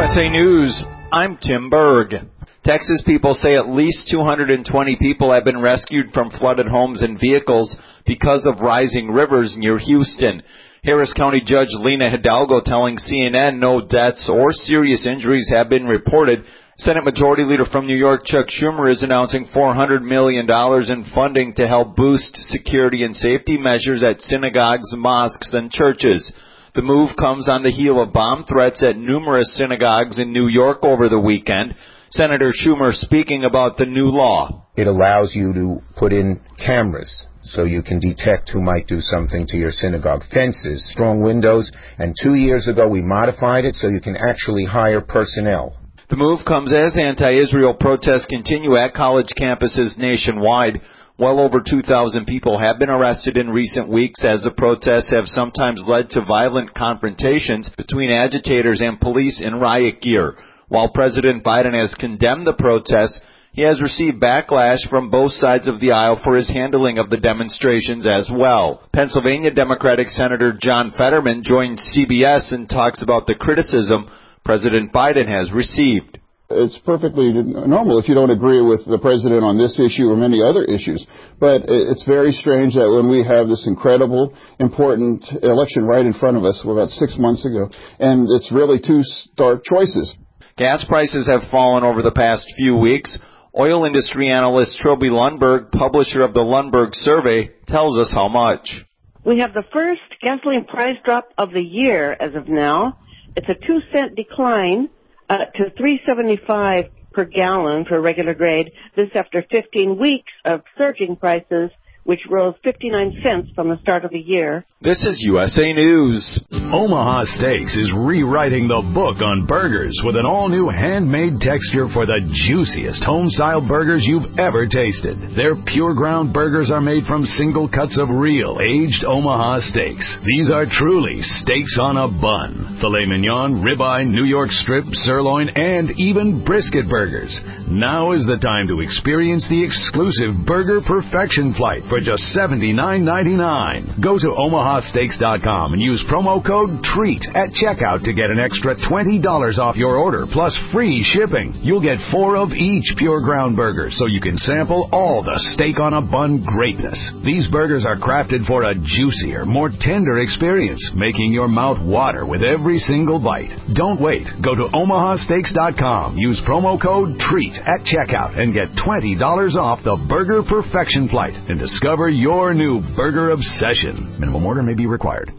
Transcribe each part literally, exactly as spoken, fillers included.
S A News, I'm Tim Berg. Texas people say at least two hundred twenty people have been rescued from flooded homes and vehicles because of rising rivers near Houston. Harris County Judge Lena Hidalgo telling C N N no deaths or serious injuries have been reported. Senate Majority Leader from New York, Chuck Schumer, is announcing four hundred million dollars in funding to help boost security and safety measures at synagogues, mosques, and churches. The move comes on the heel of bomb threats at numerous synagogues in New York over the weekend. Senator Schumer speaking about the new law. It allows you to put in cameras so you can detect who might do something to your synagogue. Fences, strong windows, and two years ago we modified it so you can actually hire personnel. The move comes as anti-Israel protests continue at college campuses nationwide. Well over two thousand people have been arrested in recent weeks as the protests have sometimes led to violent confrontations between agitators and police in riot gear. While President Biden has condemned the protests, he has received backlash from both sides of the aisle for his handling of the demonstrations as well. Pennsylvania Democratic Senator John Fetterman joined C B S and talks about the criticism President Biden has received. It's perfectly normal if you don't agree with the president on this issue or many other issues. But it's very strange that when we have this incredible, important election right in front of us, we're about six months ago, and it's really two stark choices. Gas prices have fallen over the past few weeks. Oil industry analyst Trilby Lundberg, publisher of the Lundberg Survey, tells us how much. We have the first gasoline price drop of the year as of now. It's a two cent decline uh, to three seventy-five per gallon for regular grade. This after fifteen weeks of surging prices, which rose fifty-nine cents from the start of the year. This is U S A News. Omaha Steaks is rewriting the book on burgers with an all-new handmade texture for the juiciest home-style burgers you've ever tasted. Their pure ground burgers are made from single cuts of real, aged Omaha steaks. These are truly steaks on a bun. Filet mignon, ribeye, New York strip, sirloin, and even brisket burgers. Now is the time to experience the exclusive Burger Perfection Flight for just seventy-nine ninety-nine. Go to omaha steaks dot com and use promo code TREAT at checkout to get an extra twenty dollars off your order plus free shipping. You'll get four of each pure ground burger so you can sample all the steak on a bun greatness. These burgers are crafted for a juicier, more tender experience, making your mouth water with every single bite. Don't wait. Go to omaha steaks dot com. Use promo code TREAT at checkout and get twenty dollars off the Burger Perfection Flight and discover your new burger obsession. Minimum order may be required.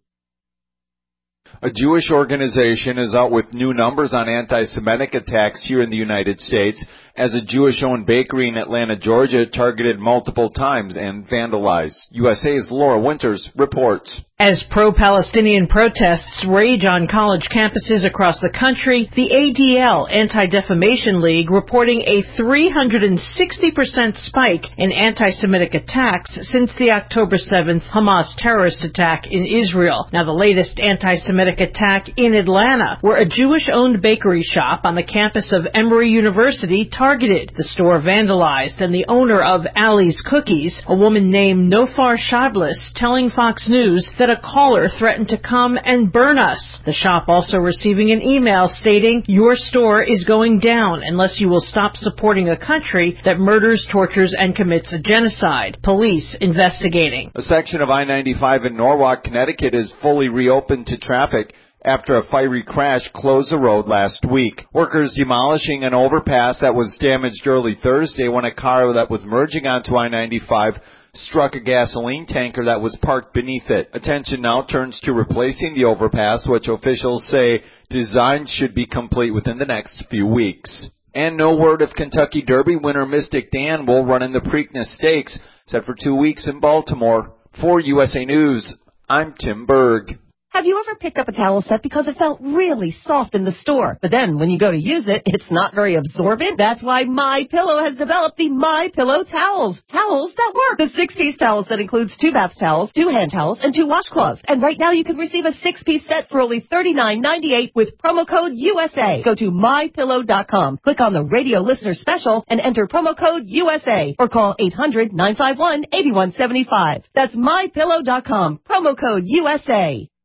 A Jewish organization is out with new numbers on anti-Semitic attacks here in the United States as a Jewish-owned bakery in Atlanta, Georgia, targeted multiple times and vandalized. U S A's Laura Winters reports. As pro-Palestinian protests rage on college campuses across the country, the A D L, Anti-Defamation League, reporting a three hundred sixty percent spike in anti-Semitic attacks since the October seventh Hamas terrorist attack in Israel. Now, the latest anti-Semitic attack in Atlanta, where a Jewish-owned bakery shop on the campus of Emory University targeted. The store vandalized, and the owner of Ali's Cookies, a woman named Nofar Shadlis, telling Fox News that a caller threatened to come and burn us. The shop also receiving an email stating, "Your store is going down unless you will stop supporting a country that murders, tortures, and commits a genocide." Police investigating. A section of I ninety-five in Norwalk, Connecticut is fully reopened to traffic after a fiery crash closed the road last week. Workers demolishing an overpass that was damaged early Thursday when a car that was merging onto I ninety-five struck a gasoline tanker that was parked beneath it. Attention now turns to replacing the overpass, which officials say design should be complete within the next few weeks. And no word if Kentucky Derby winner Mystic Dan will run in the Preakness Stakes, set for two weeks in Baltimore. For U S A News, I'm Tim Berg. Have you ever picked up a towel set because it felt really soft in the store, but then when you go to use it, it's not very absorbent? That's why MyPillow has developed the MyPillow towels. Towels that work. The six-piece towels that includes two bath towels, two hand towels, and two washcloths. And right now you can receive a six-piece set for only thirty-nine ninety-eight with promo code U S A. Go to my pillow dot com, click on the radio listener special, and enter promo code U S A, or call eight hundred nine five one eight one seven five. That's my pillow dot com, promo code U S A.